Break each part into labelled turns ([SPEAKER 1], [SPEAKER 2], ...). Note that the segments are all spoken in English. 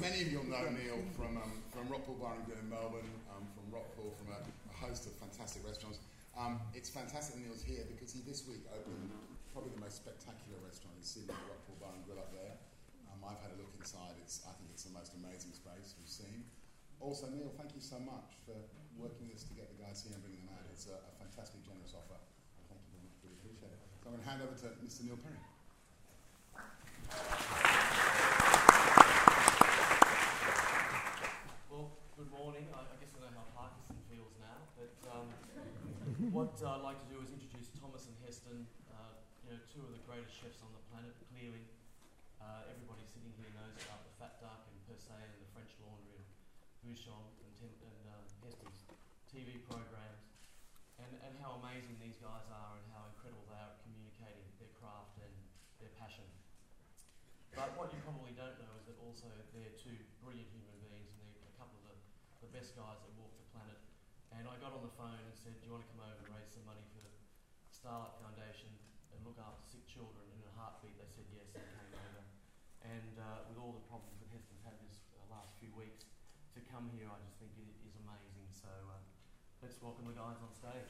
[SPEAKER 1] many of you will know Neil from Rockpool Bar and Grill in Melbourne, from Rockpool, from a host of fantastic restaurants. It's fantastic Neil's here because he this week opened probably the most spectacular restaurant in Sydney, Rockpool Bar and Grill up there. I've had a look inside. I think it's the most amazing space we've seen. Also, Neil, thank you so much for working with us to get the guys here and bringing them out. It's a fantastic, generous offer. Thank you very much. Really appreciate it. So I'm going to hand over to Mr. Neil Perry.
[SPEAKER 2] Well, good morning. I guess I know how Parkinson feels now, but what I'd like to do is introduce Thomas and Heston, two of the greatest chefs on the planet, clearly. Everybody sitting here knows about the Fat Duck and Per Se and the French Laundry and Bouchon and Heston's TV programs, and how amazing these guys are and how incredible they are at communicating their craft and their passion. But what you probably don't know is that also they're two brilliant human beings, and they're a couple of the best guys that walk the planet. And I got on the phone and said, do you want to come over and raise some money for Starlight Foundation and look after sick children? In a heartbeat they said yes and came over. And with all the problems that Heston's had this last few weeks, to come here I just think it is amazing. So let's welcome the guys on stage.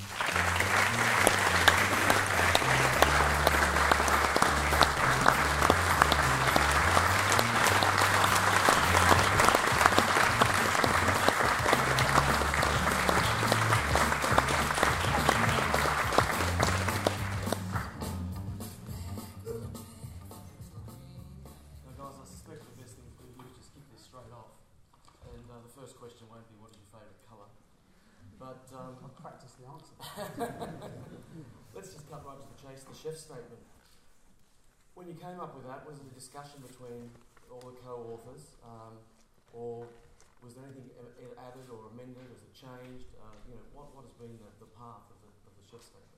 [SPEAKER 2] Let's just cut right to the chase, the chef statement. When you came up with that, was it a discussion between all the co-authors, or was there anything added or amended? Was it changed? What has been the path of the chef statement?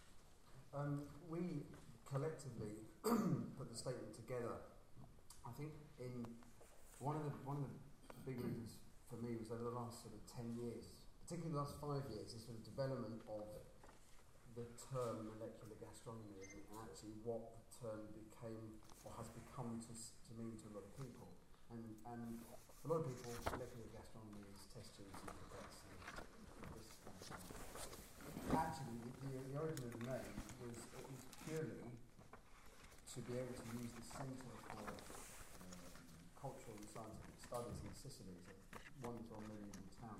[SPEAKER 3] We collectively put the statement together. I think in one of the big reasons for me was over the last sort of 10 years, particularly the last 5 years, this sort of development of the term molecular gastronomy and actually what the term became or has become to mean to a lot of people. And for a lot of people, molecular gastronomy is test tubes and pipettes and this kind of stuff. Actually, the origin of the name was purely to be able to use the Centre for Cultural and Scientific Studies in Sicily, a 1 to 1 million town.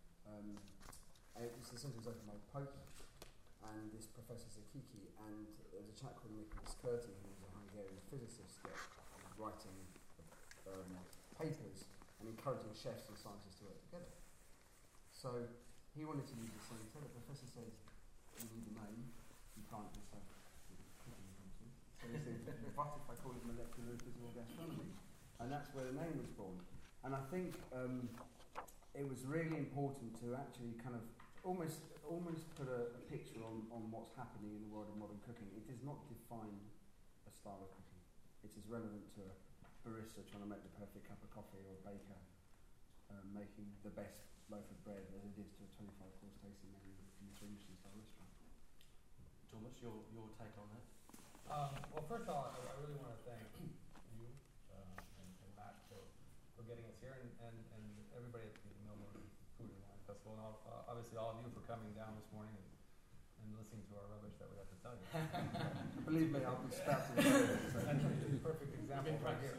[SPEAKER 3] It was the centre was opened by Pope and this Professor Zakiki, and there was a chap called Nicholas Curti, who was a Hungarian physicist that was writing papers and encouraging chefs and scientists to work together. So he wanted to use the centre. The professor said, you need a name, you can't just have cooking utensils. So he said, what if I call it molecular physical gastronomy? And that's where the name was born. And I think it was really important to actually kind of almost put a picture on what's happening in the world of modern cooking. It does not define a style of cooking. It's as relevant to a barista trying to make the perfect cup of coffee or a baker making the best loaf of bread as it is to a 25-course tasting menu in a Michelin-style restaurant.
[SPEAKER 2] Thomas, your take on that?
[SPEAKER 4] Well, first of all, I really want to thank you and Matt for getting us here, and everybody at the Melbourne Food and Wine Festival, and obviously all of you for coming down this morning and listening to our rubbish that we have to tell you.
[SPEAKER 3] Believe me, I'll be spouting.
[SPEAKER 4] That's a perfect example right here.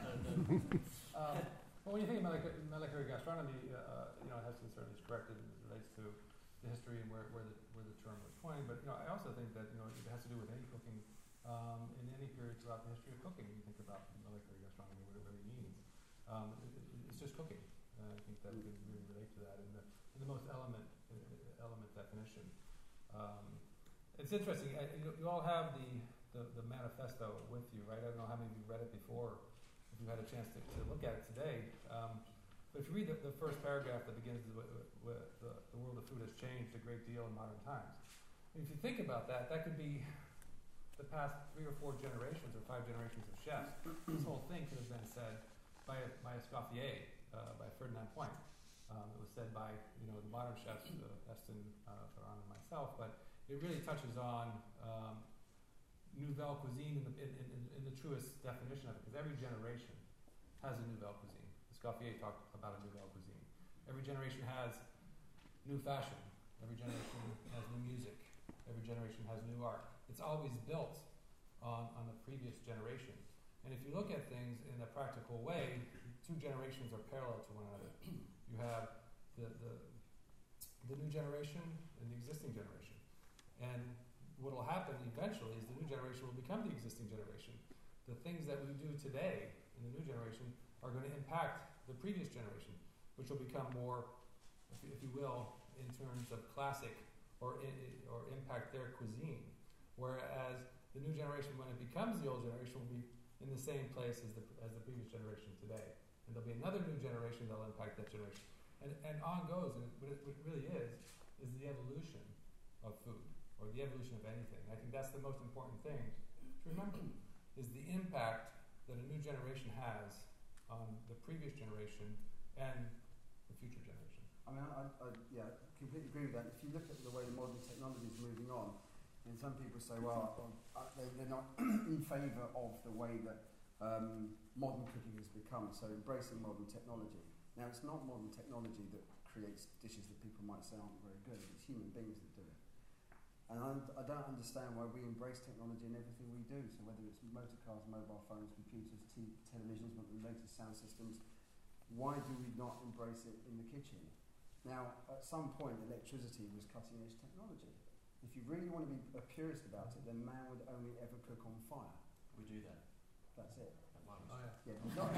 [SPEAKER 4] Well, when you think of molecular gastronomy, Heston certainly is correct as it relates to the history and where the term was coined. But I also think that it has to do with any cooking in any period throughout the history of cooking. You think about molecular gastronomy, what it really means. It's just cooking. I think that we can really relate to that in the most element definition. It's interesting. You all have the manifesto with you, right? I don't know how many of you read it before, if you had a chance to look at it today. But if you read the first paragraph that begins with the world of food has changed a great deal in modern times. And if you think about that, that could be the past 3 or 4 generations or 5 generations of chefs. This whole thing could have been said by Escoffier, by Ferdinand Point. It was said by the modern chefs, Heston, Ferran, and myself, but it really touches on nouvelle cuisine in the truest definition of it, because every generation has a nouvelle cuisine. Escoffier talked about a nouvelle cuisine. Every generation has new fashion. Every generation has new music. Every generation has new art. It's always built on the previous generation. And if you look at things in a practical way, two generations are parallel to one another. You have the new generation and the existing generation. And what will happen eventually is the new generation will become the existing generation. The things that we do today in the new generation are going to impact the previous generation, which will become more, if you will, in terms of classic or impact their cuisine. Whereas the new generation, when it becomes the old generation, will be in the same place as the previous generation today. And there'll be another new generation that will impact that generation. And on goes, and what it really is the evolution of food, or the evolution of anything. I think that's the most important thing to remember, is the impact that a new generation has on the previous generation and the future generation.
[SPEAKER 3] I mean, I completely agree with that. If you look at the way the modern technology is moving on, and some people say, well, they're not in favour of the way that modern cooking has become, so embracing modern technology. Now, it's not modern technology that creates dishes that people might say aren't very good. It's human beings that do it. And I don't understand why we embrace technology in everything we do. So whether it's motor cars, mobile phones, computers, televisions, the latest sound systems, why do we not embrace it in the kitchen? Now, at some point, electricity was cutting-edge technology. If you really want to be a purist about it, then man would only ever cook on fire.
[SPEAKER 2] We do that.
[SPEAKER 3] That's it.
[SPEAKER 4] Oh, yeah.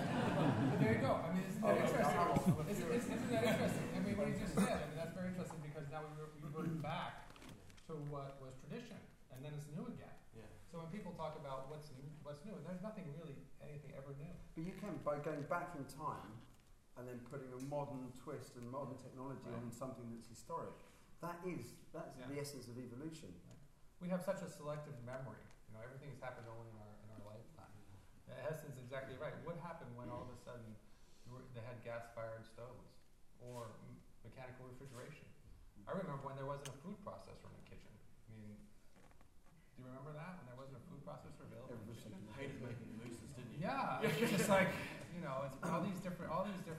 [SPEAKER 3] Yeah,
[SPEAKER 4] But there you go. I mean, isn't that interesting? Isn't that interesting? I mean, what you just said, I mean, that's very interesting because now we revert back to what was tradition, and then it's new again.
[SPEAKER 2] Yeah.
[SPEAKER 4] So when people talk about what's new, there's nothing really, anything ever new.
[SPEAKER 3] but you can, by going back in time and then putting a modern twist and modern technology on something that's historic, that's the essence of evolution.
[SPEAKER 4] We have such a selective memory. You know, everything's happened only in our lifetime. Heston's exactly right. What happened when all of a sudden they had gas-fired stoves or mechanical refrigeration? I remember when there wasn't a food processor in the kitchen. I mean, do you remember that, when there wasn't a food processor available in the kitchen?
[SPEAKER 2] Hated making mooses, didn't you?
[SPEAKER 4] Yeah, it's just like, you know, it's all these different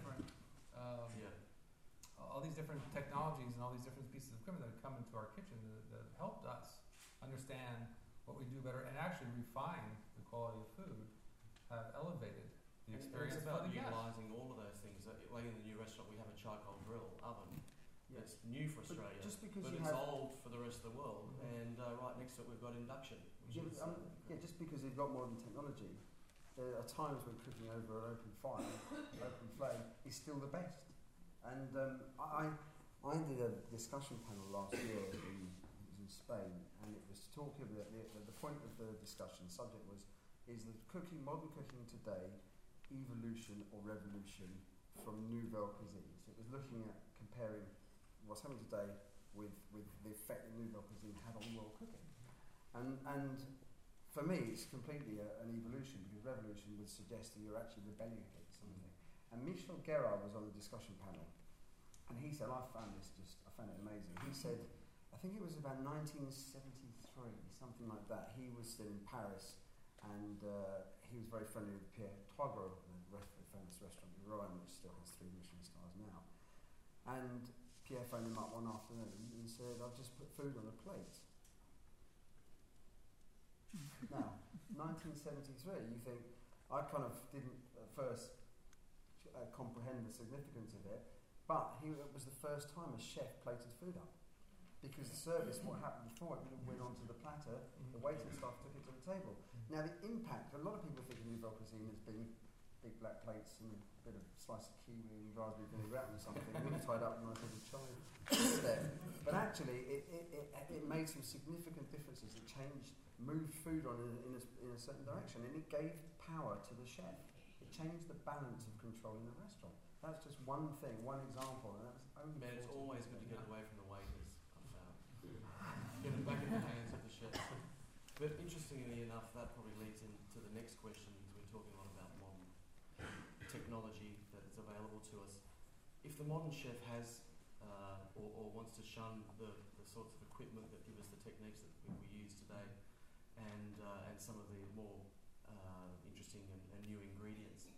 [SPEAKER 4] technologies and all these different pieces of equipment that have come into our kitchen that helped us understand what we do better and actually refine the quality of food, have elevated the experience.
[SPEAKER 2] It's about
[SPEAKER 4] for the guest.
[SPEAKER 2] utilising all of those things. Like in the new restaurant, we have a charcoal grill oven.
[SPEAKER 3] Yeah.
[SPEAKER 2] It's new for Australia,
[SPEAKER 3] just because
[SPEAKER 2] but
[SPEAKER 3] you
[SPEAKER 2] it's
[SPEAKER 3] have
[SPEAKER 2] old for the rest of the world. And right next to it, we've got induction. Which is,
[SPEAKER 3] just because you've got modern technology, there are times when cooking over an open fire, open flame, is still the best. And I did a discussion panel last year in Spain, and it was talking about the point of the discussion. The subject is the modern cooking today, evolution or revolution from nouvelle cuisine. So it was looking at comparing what's happening today with the effect that nouvelle cuisine had on world cooking. And for me, it's completely an evolution, because revolution would suggest that you're actually rebelling against something. And Michel Guérard was on the discussion panel, and he said, I found it amazing. He said, I think it was about 1973, something like that. He was still in Paris, and he was very friendly with Pierre Toigreau, the famous restaurant in Rouen, which still has 3 Michelin stars now. And Pierre phoned him up one afternoon and said, I've just put food on a plate. Now, 1973, you think, I kind of didn't at first comprehend the significance of it, but it was the first time a chef plated food up. Because the service, what happened before, it went onto the platter, the waiting staff took it to the table. Now the impact, a lot of people think of nouvelle cuisine as being big black plates and a bit of slice of kiwi and raspberry vinaigrette or something, all tied up in a nice little chive there. But actually, it made some significant differences. It moved food on in a certain direction, and it gave power to the chef. It changed the balance of control in the restaurant. That's just one thing, one example, and that's only.
[SPEAKER 2] Man, it's always good to get away from the waiters. Get it back in the hands of the chefs. But interestingly enough, that probably leads into the next question, because we're talking a lot about modern technology that is available to us. If the modern chef has or wants to shun the sorts of equipment that give us the techniques that we use today, and some of the more interesting and new ingredients,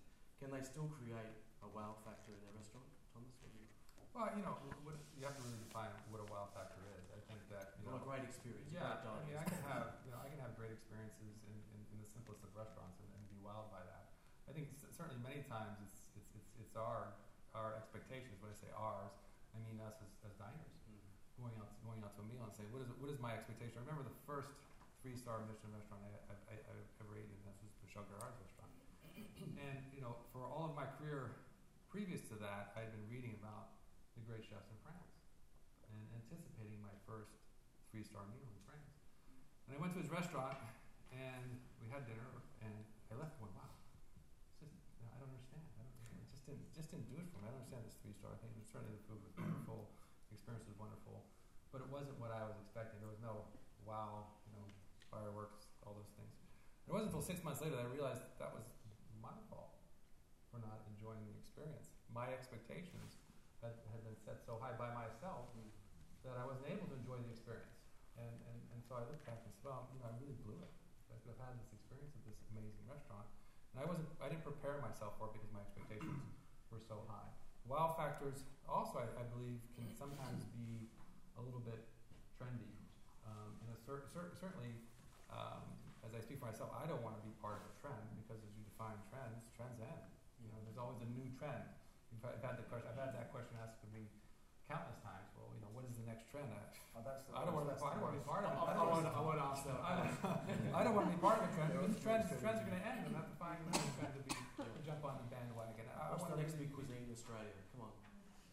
[SPEAKER 2] can they still create a wow factor in their restaurant, Thomas? What do you?
[SPEAKER 4] Well, you know, you have to really define what a wow factor is. I think that, you know,
[SPEAKER 2] Well, a great experience.
[SPEAKER 4] yeah,
[SPEAKER 2] a great
[SPEAKER 4] I mean,
[SPEAKER 2] dining
[SPEAKER 4] I can have great experiences in the simplest of restaurants and be wowed by that. I think certainly many times it's our expectations. When I say ours, I mean us as diners going out to a meal and saying, what is my expectation? I remember the first 3-star Michelin restaurant I ever ate in. This was the Michel Garard's restaurant. And you know, for all of my career previous to that, I had been reading about the great chefs in France and anticipating my first 3-star meal in France. And I went to his restaurant and we had dinner and I left going, wow, it's just, you know, I don't understand. It just didn't do it for me. I don't understand this 3-star thing. Certainly the food was wonderful, the experience was wonderful, but it wasn't what I was expecting. There was no wow, you know, fireworks, all those things. It wasn't until 6 months later that I realized that was my fault for not enjoying the experience. My expectations had been set so high by myself that I wasn't able to enjoy the experience. And so I looked back and said, well, you know, I really blew it. I could have had this experience at this amazing restaurant. And I didn't prepare myself for it because my expectations were so high. Wow factors also, I believe, can sometimes be a little bit trendy. Certainly, as I speak for myself, I don't want to be part of a trend because as you define trends end. You know, there's always a new trend. I've had that question asked of me countless times. Well, you know, what is the next trend? I don't want to be part of it.
[SPEAKER 2] I won't ask that.
[SPEAKER 4] I don't want to be part of a trend because trends are going to end. I'm going to have to find another trend to jump on the bandwagon.
[SPEAKER 2] What's the next big cuisine in Australia? Come on.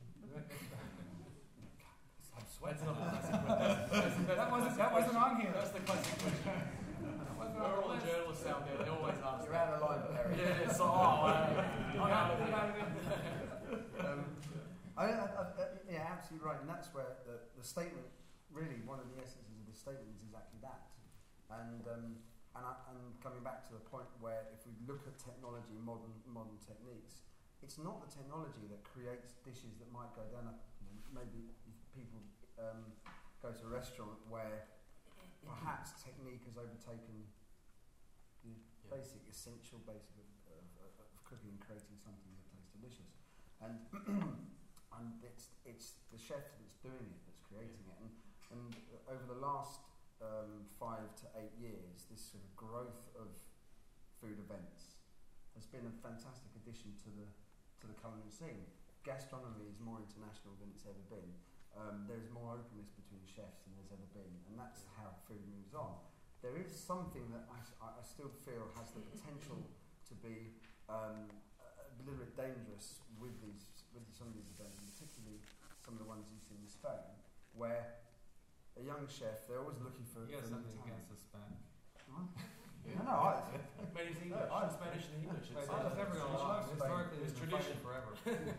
[SPEAKER 4] I'm sweating.
[SPEAKER 2] That
[SPEAKER 4] wasn't on here.
[SPEAKER 2] That's the classic question. We're all the journalists out there. They always ask.
[SPEAKER 3] You're out of line, Harry.
[SPEAKER 2] Yeah. So
[SPEAKER 3] yeah, absolutely right, and that's where the statement, really, one of the essences of the statement is exactly that. And coming back to the point where if we look at technology, modern techniques, it's not the technology that creates dishes that might go down. Maybe people go to a restaurant where perhaps technique has overtaken the basic of cooking and creating something that tastes delicious. And it's the chef that's doing it, that's creating it. And over the last 5 to 8 years, this sort of growth of food events has been a fantastic addition to the culinary scene. Gastronomy is more international than it's ever been. There's more openness between chefs than there's ever been, and that's how food moves on. There is something that I still feel has the potential to be a little bit dangerous with some of these events, and particularly some of the ones you see in Spain, where a young chef, they're always looking for...
[SPEAKER 4] He has something against the Spanish.
[SPEAKER 3] No,
[SPEAKER 2] but it's English. I'm Spanish and English.
[SPEAKER 4] Historically,
[SPEAKER 2] it's
[SPEAKER 4] tradition forever.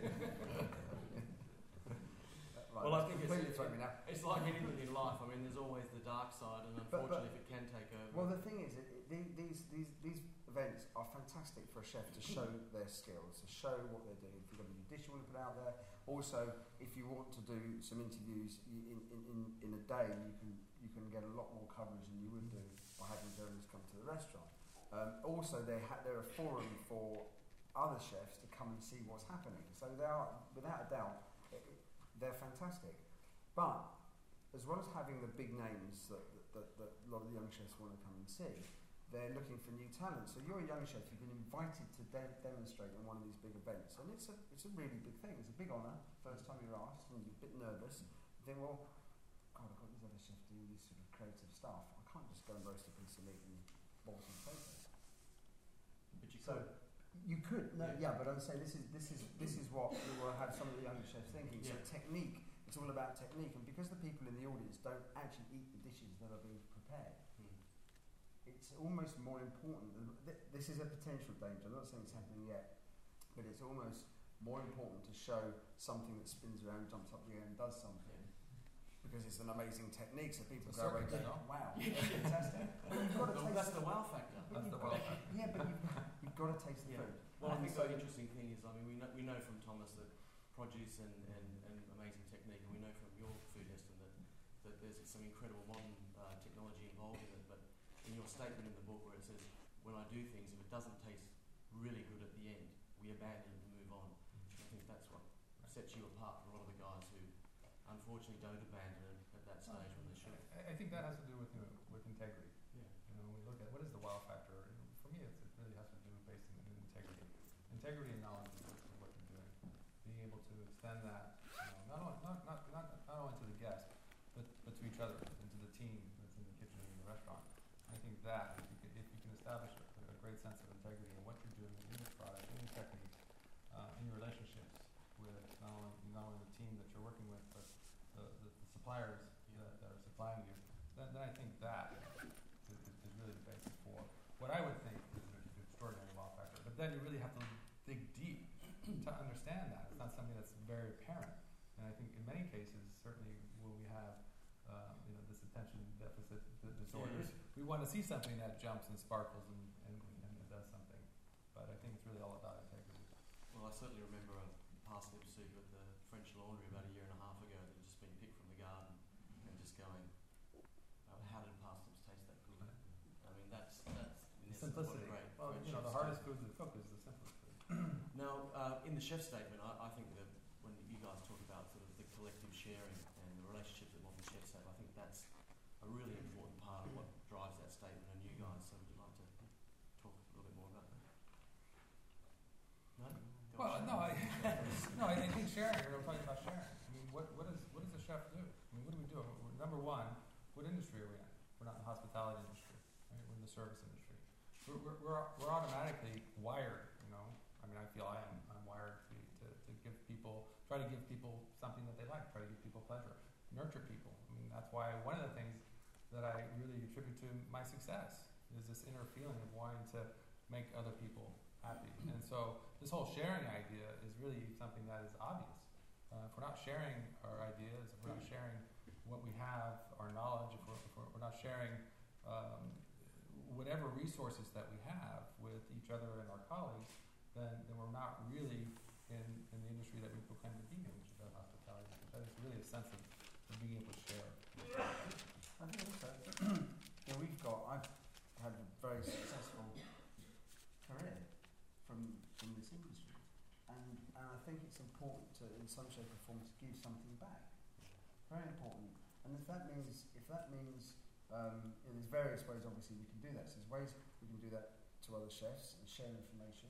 [SPEAKER 2] Well, I think
[SPEAKER 3] it's
[SPEAKER 2] like anything in life. I mean, there's always the dark side, and unfortunately, if it can take over.
[SPEAKER 3] Well, the thing is, these events are fantastic for a chef to show their skills, to show what they're doing. If you've got a new dish you want to put out there, also if you want to do some interviews in a day, you can get a lot more coverage than you would do by having journalists come to the restaurant. Also, they're a forum for other chefs to come and see what's happening. So they are, without a doubt, they're fantastic. But as well as having the big names that a lot of the young chefs want to come and see, they're looking for new talent. So you're a young chef, you've been invited to demonstrate in one of these big events, and it's a really big thing. It's a big honour. First time you're asked, and you're a bit nervous. You think, well, God, I've got these other chefs doing this sort of creative stuff. I can't just go and roast a piece of meat and boil some potatoes.
[SPEAKER 2] But you
[SPEAKER 3] could. You could, no, yeah, but I'm saying this is what we will have some of the younger chefs thinking. So technique, it's all about technique, and because the people in the audience don't actually eat the dishes that are being prepared, it's almost more important. This is a potential danger. I'm not saying it's happening yet, but it's almost more important to show something that spins around, jumps up the air, and does something. Because it's an amazing technique, so people go away and go, wow, that's fantastic. But you've got to taste
[SPEAKER 2] that's the wow factor.
[SPEAKER 3] That's the wow factor. Yeah, but you've got to taste the food.
[SPEAKER 2] Well, I think the interesting thing is, I mean, we know from Thomas that produce and amazing technique, and we know from your food, Heston, that there's some incredible modern technology involved in it. But in your statement in the book where it says, when I do things, if it doesn't taste really good at the end, we abandon it and move on. I think that's what sets you apart from a lot of the guys who unfortunately don't abandon it at that stage when they should.
[SPEAKER 4] I think that has to do with with integrity.
[SPEAKER 2] Yeah.
[SPEAKER 4] When we look at what is the wow factor, for me, it really has to do based in integrity. Integrity and knowledge of what you're doing. Being able to extend that, not only to the guest, but to each other and to the team that's in the kitchen and in the restaurant. I think that if you can establish a great sense of integrity in what you're doing in your product, in your technique, in your relationships with not only the team that you're working with, but the suppliers that are supplying you, then I think that is really the basis for what I would think is an extraordinary wow factor. But then you really have to dig deep to understand that. It's not something that's very apparent. And I think in many cases, certainly when we have this attention deficit disorders, we want to see something that jumps and sparkles and does something. But I think it's really all about integrity.
[SPEAKER 2] Well, I certainly remember a parsnip soup at the French Laundry about a year and a half ago that had just been picked from the garden and just going, how did parsnips taste that good? I mean, that's in essence what a
[SPEAKER 4] Simplicity.
[SPEAKER 2] great
[SPEAKER 4] Well,
[SPEAKER 2] chef's
[SPEAKER 4] the hardest food to cook is the simplest food.
[SPEAKER 2] Now, in the chef statement, I think that when you guys talk about sort of the collective sharing and the relationships that modern chefs have, I think that's a really important part of what drives that statement and you guys. So would you like to talk a little bit more about that? No?
[SPEAKER 4] Well, I think sharing. We're talking about sharing. I mean, what does a chef do? I mean, what do we do? Number one, what industry are we in? We're not in the hospitality industry. Right? We're in the service industry. We're automatically wired. I mean, I feel I'm wired to give people, try to give people something that they like, try to give people pleasure, nurture people. I mean, that's why one of the things that I really attribute to my success is this inner feeling of wanting to make other people happy. And so this whole sharing idea is really something that is obvious. If we're not sharing our ideas, if we're not sharing what we have, our knowledge, if we're not sharing whatever resources that we have with each other and our colleagues, then we're not really in the industry that we proclaim to be in, which is about hospitality. That is really a sense of being able to share.
[SPEAKER 3] I think also, I've had a very successful career from this industry, and I think it's important to, in some shape or form, to give something back. Very important. And if that means, there's various ways obviously we can do that. So there's ways we can do that to other chefs and share information.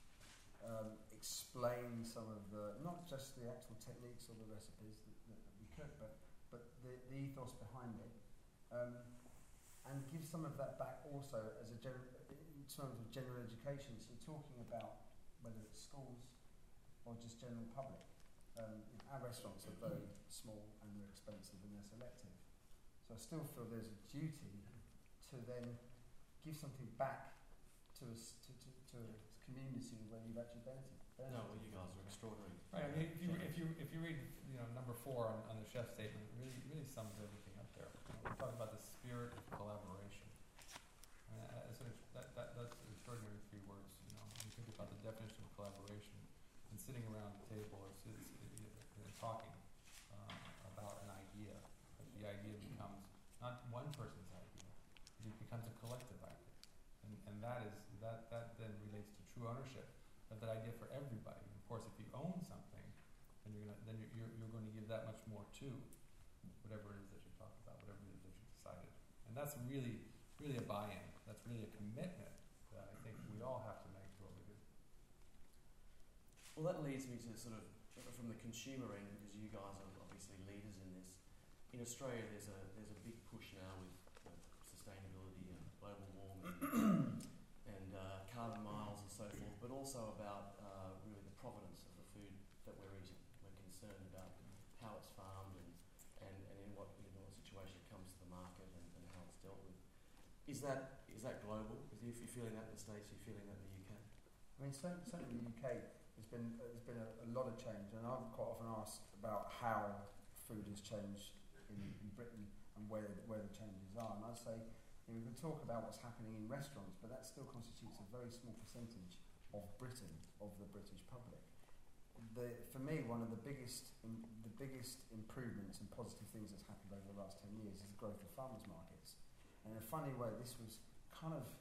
[SPEAKER 3] Explain some of not just the actual techniques or the recipes that we cook, but the ethos behind it, and give some of that back also as in terms of general education. So you're talking about whether it's schools or just general public. Our restaurants are very small and they're expensive and they're selective. So I still feel there's a duty to then give something back to a community where you've actually benefited.
[SPEAKER 2] No, well, you guys are extraordinary.
[SPEAKER 4] Right. I mean, if you read number 4 on the chef statement, really sums everything up there. We're talking about the spirit of collaboration. That's extraordinary 3 words. When you think about the definition of collaboration and sitting around the table and talking about an idea, the idea becomes not one person's idea; it becomes a collective idea, and that then relates to true ownership of that idea for everybody. And of course, if you own something, then you're going to give that much more to whatever it is that you talk about, whatever it is that you decided. And that's really a buy-in. That's really a commitment that I think we all have to make to what we do.
[SPEAKER 2] Well, that leads me to sort of from the consumer end, because you guys are obviously leaders in this. In Australia, there's a big push now with sustainability and global warming and carbon miles and so forth, but also about really the provenance of the food that we're eating. We're concerned about how it's farmed and in what situation it comes to the market and how it's dealt with. Is that global? If you're feeling that in the States, you're feeling that in the UK?
[SPEAKER 3] I mean, certainly in the UK, there's been a lot of change, and I'm quite often asked about how food has changed in Britain and where the changes are. And I'd say, we can talk about what's happening in restaurants, but that still constitutes a very small percentage of Britain, of the British public. For me, one of the biggest improvements and positive things that's happened over the last 10 years is the growth of farmers markets. And in a funny way, this was kind of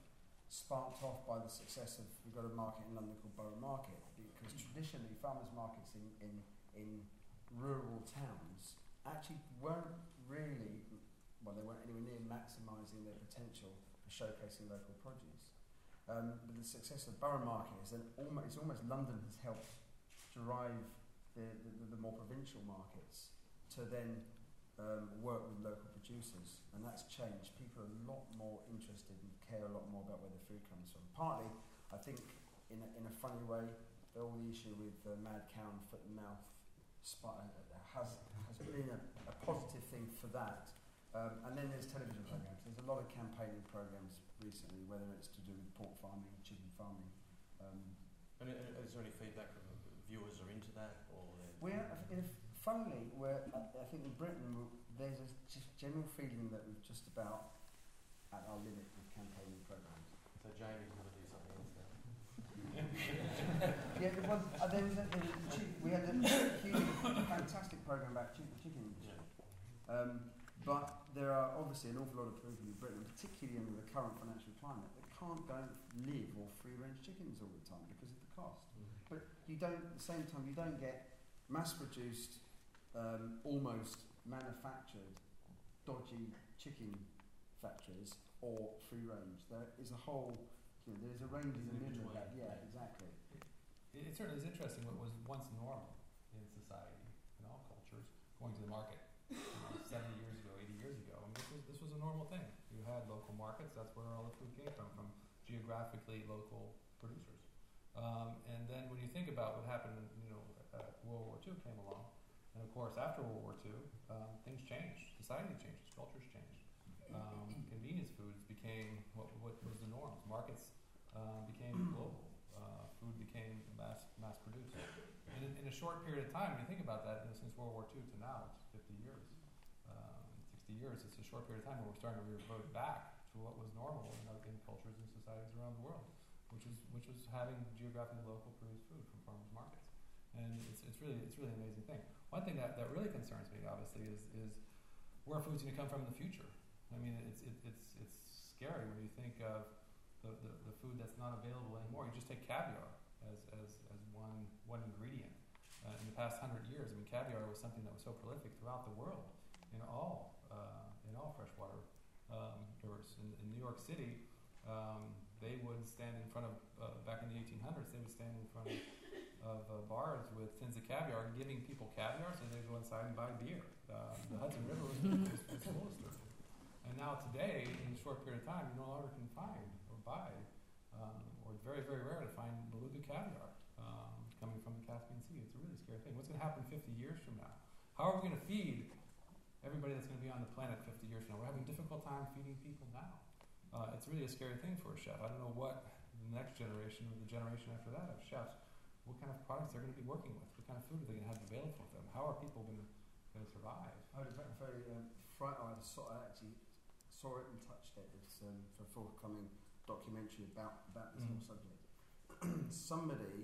[SPEAKER 3] sparked off by the success of, we've got a market in London called Borough Market, because traditionally farmers markets in rural towns actually weren't really, well, they weren't anywhere near maximising their potential for showcasing local produce. But the success of Borough Market is that it's almost London has helped drive the more provincial markets to then work with local producers, and that's changed. People are a lot more interested and care a lot more about where the food comes from. Partly, I think, in a funny way, all the issue with mad cow and foot and mouth has been a positive thing for that. And then there's television programs. There's a lot of campaigning programs recently, whether it's to do with pork farming, chicken farming.
[SPEAKER 2] And is there any feedback from viewers are into that, or
[SPEAKER 3] funnily, I think in Britain there's a just general feeling that we're just about at our limit with campaigning programs.
[SPEAKER 2] So Jamie's going to do something else now.
[SPEAKER 3] Yeah, we had a huge, fantastic program about chicken industry. But there are obviously an awful lot of people in Britain, particularly under the current financial climate, that can't go and live off free-range chickens all the time because of the cost. But you don't, at the same time, you don't get mass-produced, almost manufactured, dodgy chicken factories or free-range. There is a whole, there's a range in the middle of that. Yeah, exactly.
[SPEAKER 4] It certainly is interesting what was once normal in society, in all cultures, going to the market 70 years ago, 80 years ago. I mean, this was a normal thing. You had local markets, that's where all the food came from geographically local producers. And then when you think about what happened, World War II came along, and of course after World War II, things changed. Society changes, cultures changed. Convenience foods became what was the norms. Markets became global. Food became mass produced. In a short period of time, when you think about that, since World War II to now, it's 50 years, 60 years. It's a short period of time where we're starting to revert back to what was normal in cultures and societies around the world, which was having geographically local produced food from farmers markets. And it's really an amazing thing. One thing that really concerns me, obviously, is where food's going to come from in the future. I mean, it's scary when you think of the food that's not available anymore. You just take caviar as one ingredient. In the past 100 years, I mean, caviar was something that was so prolific throughout the world in all freshwater rivers. In New York City, they would stand in front of back in the 1800s. They would stand in front of bars with tins of caviar, giving people caviar, so they'd go inside and buy beer. The Hudson River was full of stuff. And now today, in a short period of time, you no longer can find or buy, or it's very, very rare to find beluga caviar coming from the Caspian Sea. It's a really scary thing. What's going to happen 50 years from now? How are we going to feed everybody that's going to be on the planet 50 years from now? We're having a difficult time feeding people now. It's really a scary thing for a chef. I don't know what the next generation or the generation after that of chefs, what kind of products they're going to be working with, what kind of food are they going to have available for them, how are people going to survive?
[SPEAKER 3] I was very frightened. I actually saw it and touched it. It's for a forthcoming documentary about this whole subject. Somebody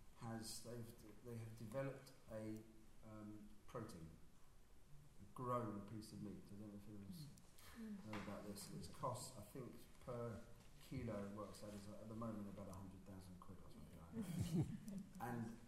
[SPEAKER 3] they have developed a protein, a grown piece of meat. I don't know if you know about this. Its cost, I think, per kilo works out as at the moment about 100,000 quid or something like that. And